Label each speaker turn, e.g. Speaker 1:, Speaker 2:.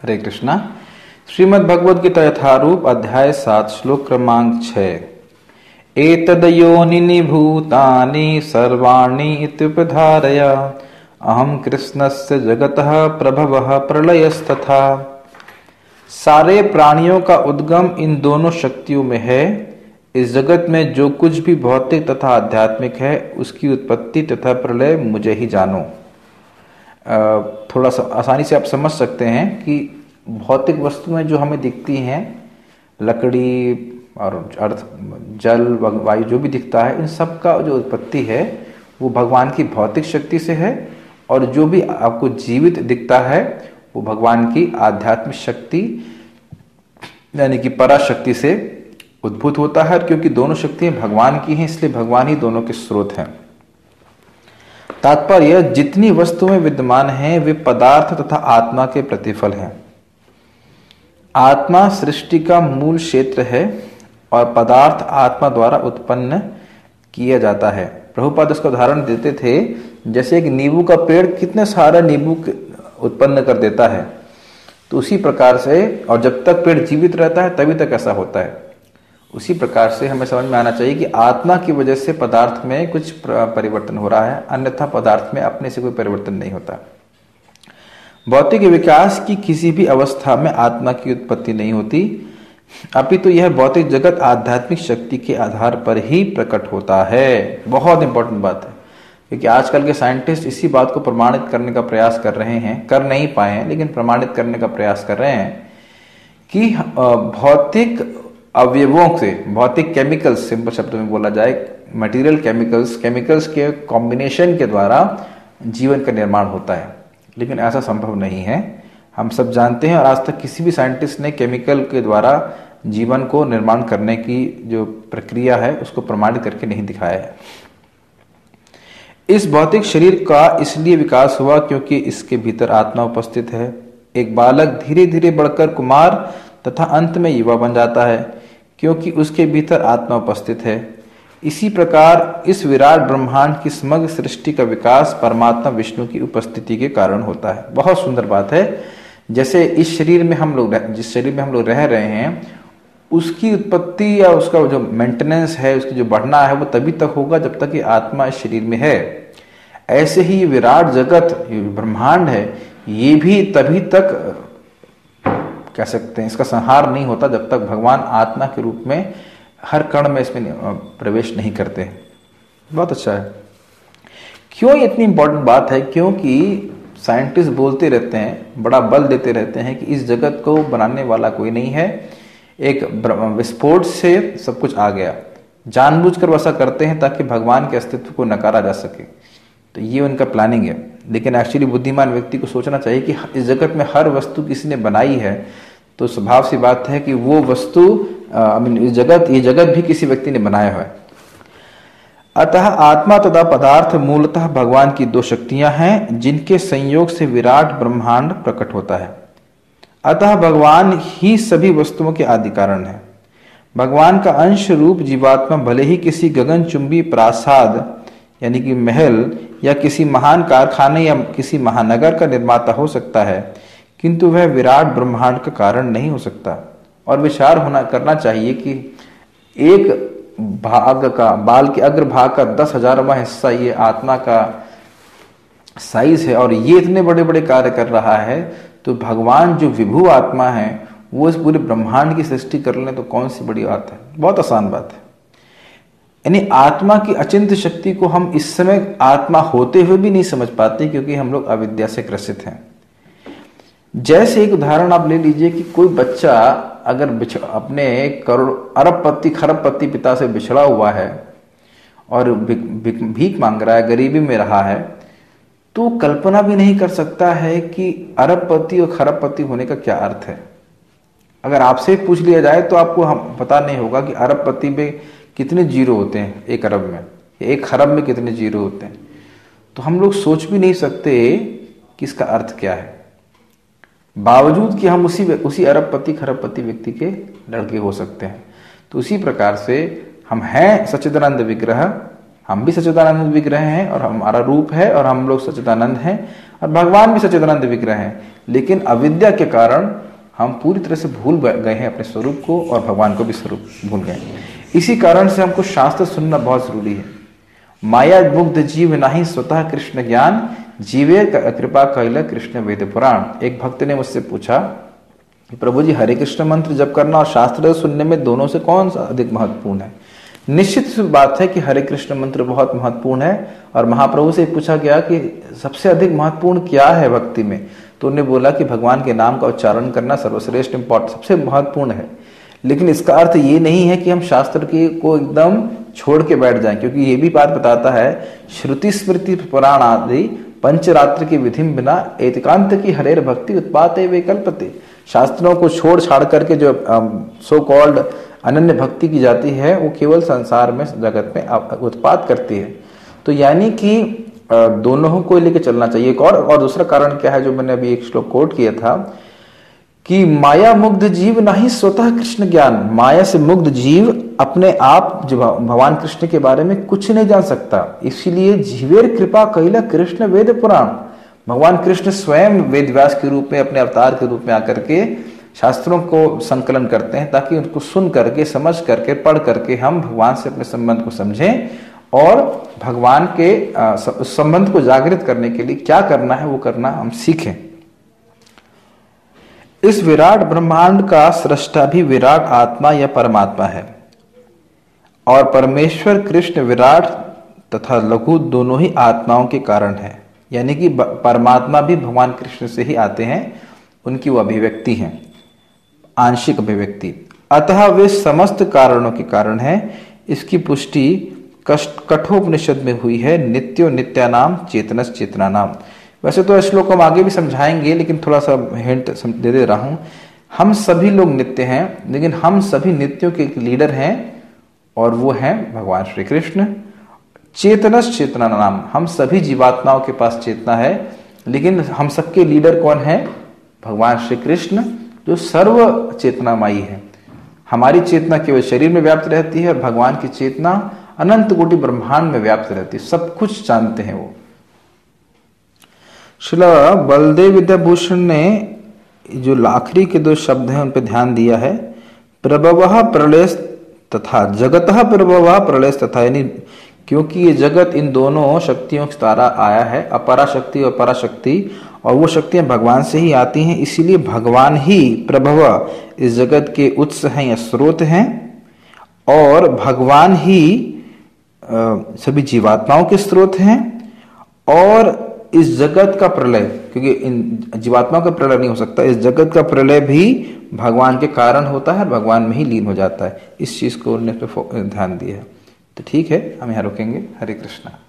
Speaker 1: हरे कृष्णा। श्रीमद् भगवद गीता यथारूप अध्याय 7 श्लोक क्रमांक 6। एतद्योनिनि भूतानि सर्वाणि इत्युपधारय अहम कृष्णस्य जगतः प्रभवः प्रलयस्तथा। सारे प्राणियों का उद्गम इन दोनों शक्तियों में है। इस जगत में जो कुछ भी भौतिक तथा आध्यात्मिक है उसकी उत्पत्ति तथा प्रलय मुझे ही जानो। थोड़ा सा आसानी से आप समझ सकते हैं कि भौतिक वस्तुएं जो हमें दिखती हैं, लकड़ी और अर्थ, जल, वायु, जो भी दिखता है, इन सब का जो उत्पत्ति है वो भगवान की भौतिक शक्ति से है, और जो भी आपको जीवित दिखता है वो भगवान की आध्यात्मिक शक्ति यानी कि पराशक्ति से उद्भूत होता है। क्योंकि दोनों शक्तियां भगवान की हैं, इसलिए भगवान ही दोनों के स्रोत हैं। तात्पर्य, जितनी वस्तुएं विद्यमान हैं वे पदार्थ तथा आत्मा के प्रतिफल हैं। आत्मा सृष्टि का मूल क्षेत्र है और पदार्थ आत्मा द्वारा उत्पन्न किया जाता है। प्रभुपाद इसका उदाहरण देते थे, जैसे एक नींबू का पेड़ कितने सारे नींबू उत्पन्न कर देता है, तो उसी प्रकार से, और जब तक पेड़ जीवित रहता है तभी तक ऐसा होता है। उसी प्रकार से हमें समझ में आना चाहिए कि आत्मा की वजह से पदार्थ में कुछ परिवर्तन हो रहा है, अन्यथा पदार्थ में अपने से कोई परिवर्तन नहीं होता। भौतिक विकास की किसी भी अवस्था में आत्मा की उत्पत्ति नहीं होती, अपितु यह भौतिक जगत आध्यात्मिक शक्ति के आधार पर ही प्रकट होता है। बहुत इंपॉर्टेंट बात है, क्योंकि आजकल के साइंटिस्ट इसी बात को प्रमाणित करने का प्रयास कर रहे हैं, कर नहीं पाए हैं लेकिन प्रमाणित करने का प्रयास कर रहे हैं कि भौतिक अवयवों से, भौतिक केमिकल्स, सिंपल शब्दों में बोला जाए, मटेरियल केमिकल्स के कॉम्बिनेशन के द्वारा जीवन का निर्माण होता है। लेकिन ऐसा संभव नहीं है, हम सब जानते हैं, और आज तक किसी भी साइंटिस्ट ने केमिकल के द्वारा जीवन को निर्माण करने की जो प्रक्रिया है उसको प्रमाणित करके नहीं दिखाया है। इस भौतिक शरीर का इसलिए विकास हुआ क्योंकि इसके भीतर आत्मा उपस्थित है। एक बालक धीरे धीरे बढ़कर कुमार तथा अंत में युवा बन जाता है क्योंकि उसके भीतर आत्मा उपस्थित है। इसी प्रकार इस विराट ब्रह्मांड की समग्र सृष्टि का विकास परमात्मा विष्णु की उपस्थिति के कारण होता है। बहुत सुंदर बात है। जैसे इस शरीर में हम लोग, जिस शरीर में हम लोग रह रहे हैं, उसकी उत्पत्ति या उसका जो मेंटेनेंस है, उसकी जो बढ़ना है, वो तभी तक होगा जब तक कि आत्मा इस शरीर में है। ऐसे ही विराट जगत, ब्रह्मांड है, ये भी तभी तक कह सकते हैं इसका संहार नहीं होता जब तक भगवान आत्मा के रूप में हर कण में इसमें प्रवेश नहीं करते। बहुत अच्छा है। क्यों ये इतनी इंपॉर्टेंट बात है? क्योंकि साइंटिस्ट बोलते रहते हैं, बड़ा बल देते रहते हैं कि इस जगत को बनाने वाला कोई नहीं है, एक विस्फोट से सब कुछ आ गया। जानबूझकर वैसा करते हैं ताकि भगवान के अस्तित्व को नकारा जा सके, तो ये उनका प्लानिंग है। लेकिन एक्चुअली बुद्धिमान व्यक्ति को सोचना चाहिए कि इस जगत में हर वस्तु किसी ने बनाई है, तो स्वभाव सी बात है कि वो वस्तु ये जगत भी किसी व्यक्ति ने बनाया है। अतः आत्मा तथा पदार्थ मूलतः भगवान की दो शक्तियां हैं जिनके संयोग से विराट ब्रह्मांड प्रकट होता है। अतः भगवान ही सभी वस्तुओं के आदि कारण है। भगवान का अंश रूप जीवात्मा भले ही किसी गगनचुंबी प्रासाद यानी कि महल या किसी महान कारखाने या किसी महानगर का निर्माता हो सकता है, किंतु वह विराट ब्रह्मांड का कारण नहीं हो सकता। और विचार करना चाहिए कि एक भाग का, बाल के अग्र भाग का 10,000वां हिस्सा ये आत्मा का साइज है, और ये इतने बड़े बड़े कार्य कर रहा है, तो भगवान जो विभु आत्मा है वो इस पूरे ब्रह्मांड की सृष्टि कर ले तो कौन सी बड़ी बात है? बहुत आसान बात है। यानी आत्मा की अचिंत्य शक्ति को हम इस समय आत्मा होते हुए भी नहीं समझ पाते, क्योंकि हम लोग अविद्या से ग्रसित हैं। जैसे एक उदाहरण आप ले लीजिए कि कोई बच्चा अगर अपने करोड़ अरबपति खरबपति पिता से बिछड़ा हुआ है और भीख मांग रहा है, गरीबी में रहा है, तो कल्पना भी नहीं कर सकता है कि अरबपति और खरबपति होने का क्या अर्थ है। अगर आपसे पूछ लिया जाए तो आपको हम पता नहीं होगा कि अरबपति में कितने जीरो होते हैं, एक अरब में, एक खरब में कितने जीरो होते हैं। तो हम लोग सोच भी नहीं सकते कि इसका अर्थ क्या है, बावजूद कि हम उसी अरबपति खरबपति व्यक्ति के लड़के हो सकते हैं। तो उसी प्रकार से हम हैं सच्चिदानंद विग्रह, हम भी सच्चिदानंद विग्रह हैं और हमारा रूप है और हम लोग सच्चिदानंद हैं और भगवान भी सच्चिदानंद विग्रह हैं, लेकिन अविद्या के कारण हम पूरी तरह से भूल गए हैं अपने स्वरूप को और भगवान को भी स्वरूप भूल गए। इसी कारण से हमको शास्त्र सुनना बहुत जरूरी है। माया मुग्ध जीव नाही स्वतः कृष्ण ज्ञान, जीवे कृपा कैल कृष्ण वेद पुराण। एक भक्त ने मुझसे पूछा कि प्रभु जी, हरे कृष्ण मंत्र जप करना और शास्त्र सुनने में दोनों से कौन सा अधिक महत्वपूर्ण है? निश्चित बात है कि हरे कृष्ण मंत्र बहुत महत्वपूर्ण है और महाप्रभु से पूछा गया कि सबसे अधिक महत्वपूर्ण क्या है भक्ति में, तो उन्होंने बोला कि भगवान के नाम का उच्चारण करना सर्वश्रेष्ठ इंपॉर्टेंट सबसे महत्वपूर्ण है। लेकिन इसका अर्थ ये नहीं है कि हम शास्त्र को एकदम छोड़ के बैठ जाएं, क्योंकि ये भी बात बताता है श्रुति स्मृति पुराण आदि पंचरात्र की विधि बिना एकांत की हरेर भक्ति उत्पाते वैकल्पते। शास्त्रों को छोड़ छाड़ करके जो सो कॉल्ड अनन्य भक्ति की जाती है वो केवल संसार में जगत में उत्पाद करती है। तो यानी कि दोनों को लेकर चलना चाहिए। एक और दूसरा कारण क्या है जो मैंने अभी एक श्लोक कोट किया था कि माया मुग्ध जीव नहीं स्वतः कृष्ण ज्ञान। माया से मुग्ध जीव अपने आप जो भगवान कृष्ण के बारे में कुछ नहीं जान सकता, इसीलिए जीवेर कृपा कैला कृष्ण वेद पुराण। भगवान कृष्ण स्वयं वेद व्यास के रूप में अपने अवतार के रूप में आकर के शास्त्रों को संकलन करते हैं ताकि उनको सुन करके समझ करके पढ़ करके हम भगवान से अपने संबंध को समझें और भगवान के संबंध को जागृत करने के लिए क्या करना है वो करना हम सीखें। इस विराट ब्रह्मांड का सृष्टा भी विराट आत्मा या परमात्मा है और परमेश्वर कृष्ण विराट तथा लघु दोनों ही आत्माओं के कारण है। यानी कि परमात्मा भी भगवान कृष्ण से ही आते हैं, उनकी वो अभिव्यक्ति है, आंशिक अभिव्यक्ति। अतः वे समस्त कारणों के कारण है। इसकी पुष्टि कठोपनिषद में हुई है, नित्यो नित्यानाम चेतनस चेतनानाम। वैसे तो श्लोक हम आगे भी समझाएंगे, लेकिन थोड़ा सा हिंट दे रहा हूं। हम सभी लोग नित्य हैं, लेकिन हम सभी नित्यों के लीडर हैं और वो हैं भगवान श्री कृष्ण। चेतनस चेतनानाम, हम सभी जीवात्माओं के पास चेतना है, लेकिन हम सबके लीडर कौन है? भगवान श्री कृष्ण, जो सर्व चेतनामयी है। हमारी चेतना केवल शरीर में व्याप्त रहती है और भगवान की चेतना अनंत कोटि ब्रह्मांड में व्याप्त रहती है, सब कुछ जानते हैं वो। श्रील बलदेव विद्याभूषण ने जो आखिरी के दो शब्द हैं उन पर ध्यान दिया है, प्रभवः प्रलय तथा जगतः प्रभवः प्रलय तथा। यानी क्योंकि ये जगत इन दोनों शक्तियों के द्वारा आया है, अपरा शक्ति और पराशक्ति, और वो शक्तियां भगवान से ही आती हैं, इसीलिए भगवान ही प्रभव इस जगत के उत्स हैं या स्रोत हैं और भगवान ही सभी जीवात्माओं के स्रोत हैं। और इस जगत का प्रलय, क्योंकि इन जीवात्माओं का प्रलय नहीं हो सकता, इस जगत का प्रलय भी भगवान के कारण होता है, भगवान में ही लीन हो जाता है। इस चीज को उन्होंने ध्यान दिया है। तो ठीक है, हम यहाँ रुकेंगे। हरे कृष्णा।